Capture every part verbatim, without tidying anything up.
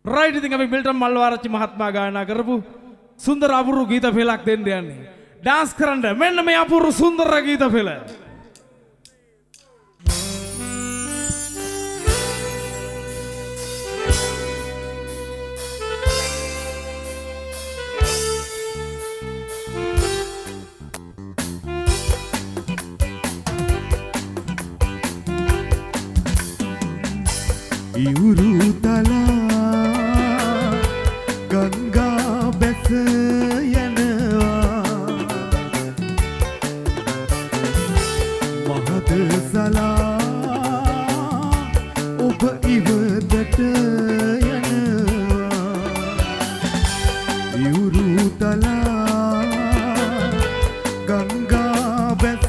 Right ඉතින් අපි Milton Malwarachchi මහත්මයා ගායනා කරපු සුන්දර අපූර්ව ගීත පෙළක් දෙන්න යන්නේ. ඩාන්ස් කරන්න මෙන්න මේ අපූර්ව සුන්දර ගීත පෙළ. ඉවුරු තලා ගංගා බැස යනවා මහත සලා ඔබ ඉවතට යනවා ඉවුරු තලා ගංගා බැස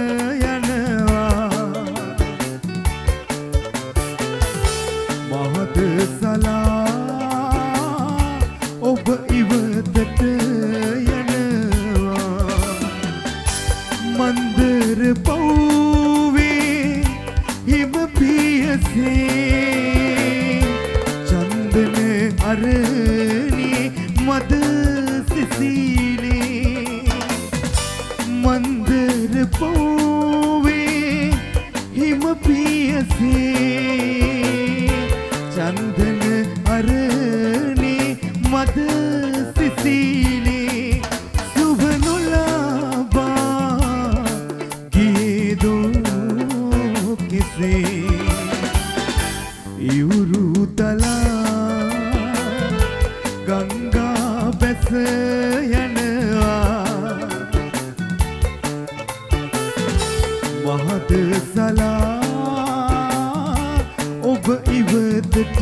ඔබ ඉවතට යනවා මන්දර පවුවේ හිම පියසේ චන්දන අරණේ මද සිසිලේ මන්දර පවුවේ හිම පියසේ චන්දන අරණේ මද සිසිලේ සුභ නොලබා ගියදෝ කෙසේ ඉවුරු තලා ගංගා බැස යනවා මහත සලා ඔබ ඉවතට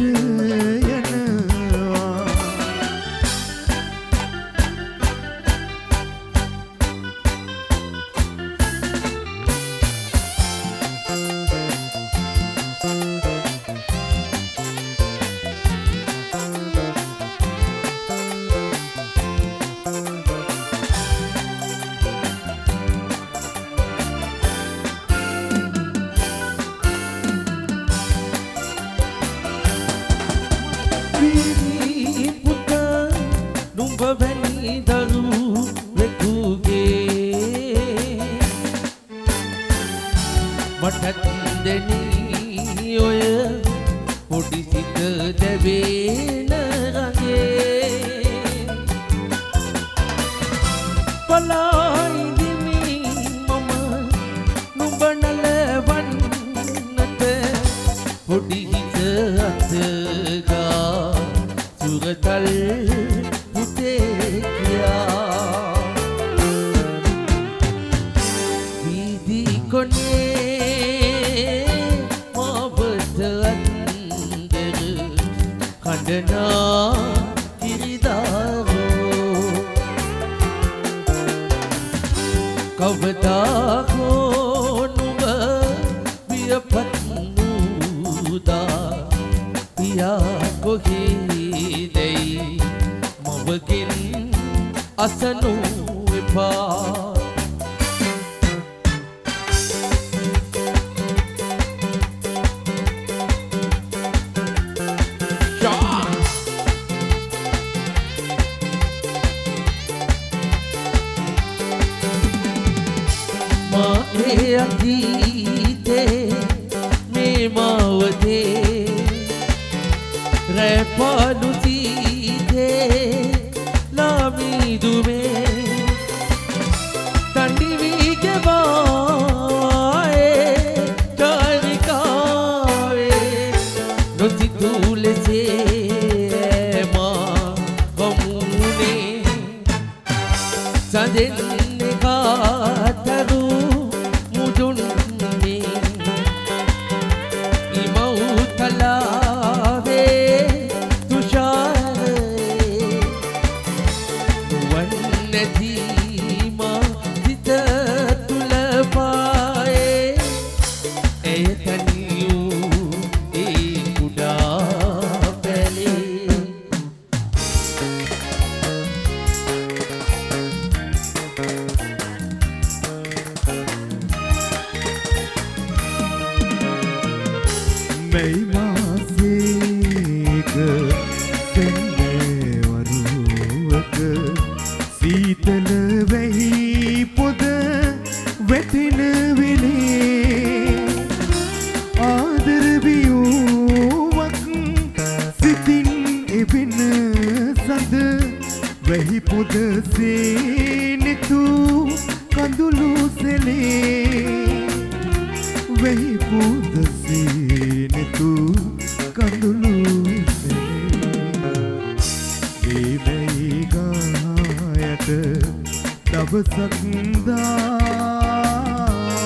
දවසක් දා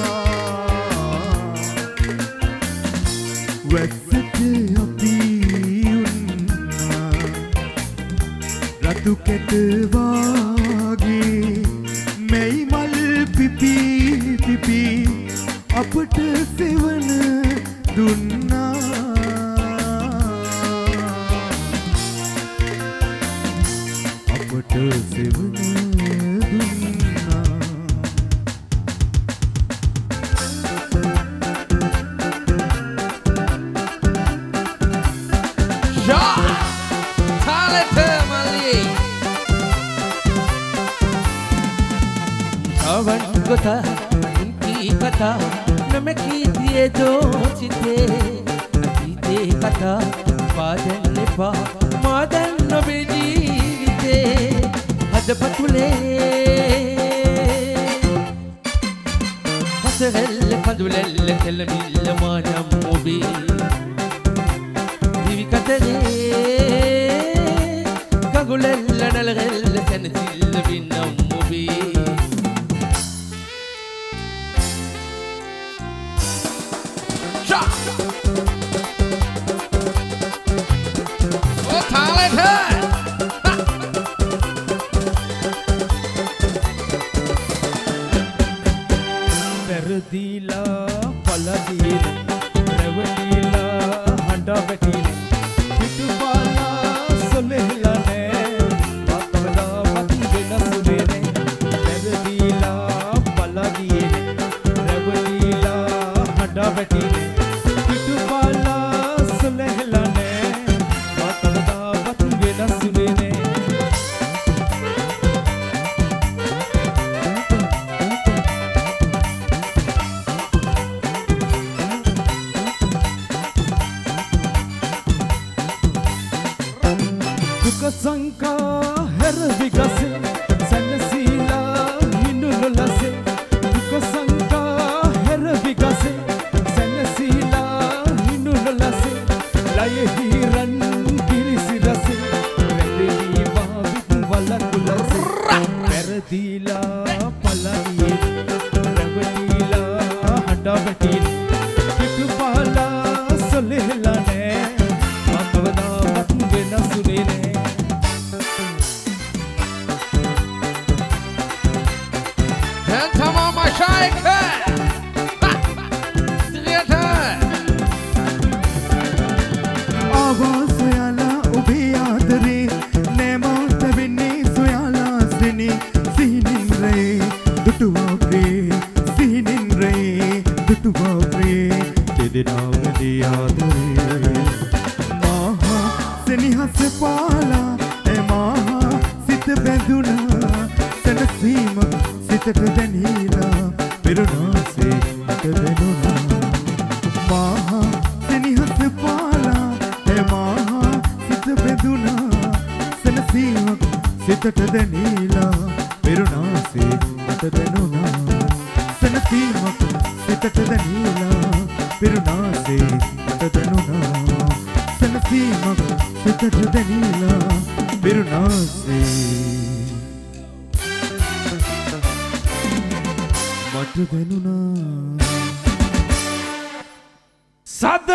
වැස්සට අපි උන්නා රතු කෙට වාගේ මෙයි මල් පිපි පිපි අපට සෙවන දුන්නා අපට සෙවන දුන්නා Shot! Talent Mali! Awan kota, inti kata, namaki diye do chite, chite kata, badan lepa, madan nobe jeevite, hadapatule, hasrel kadulel kelmil manam mobi. Katere kagulel nalgel sentil binam mubi Sha Oh talented Perdila paladile revelila handa betile Sanka her vigase sanasila hinulase duka sanka her vigase sanasila hinulase laye hiran girisirase redili bavit valakulase perdila palaiye ravatila hada vetile kitupala solehlane matavada matungena sunene Tamam Shaika ආවා සොයලා ඔබේ ආදරේ නෑමෝට වෙන්නේ සොයලා සිනි සිහිනින් රේ දුටුවා ප්‍රේ සිහිනින් රේ දුටුවා ප්‍රේ දෙදෙනාගේ ආදරේ මහා සෙනෙහස පාලා ඒ මහා සිත බැඳුනා සනසීම සිතට දැනීලා පෙරුණාසේ මට දැනුණා මහා සෙනෙහස පාලා ඒ මහා සිත බැඳුනා සනසීමක් සිතට දැනීලා පෙරුණාසේ මට දැනුණා සනසීමක් සිතට දැනීලා පෙරුණාසේ මට දැනුණා සනසීමක් සිතට දැනීලා පෙරුණාසේ මට දැනුණා සද්ද